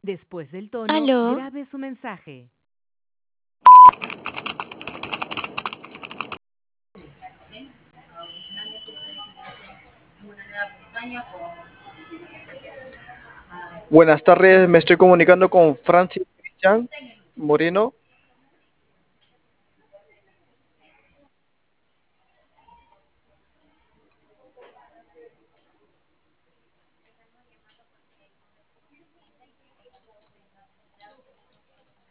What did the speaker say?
Después del tono, Aló, grabe su mensaje. Buenas tardes, me estoy comunicando con Francis Cristian Moreno.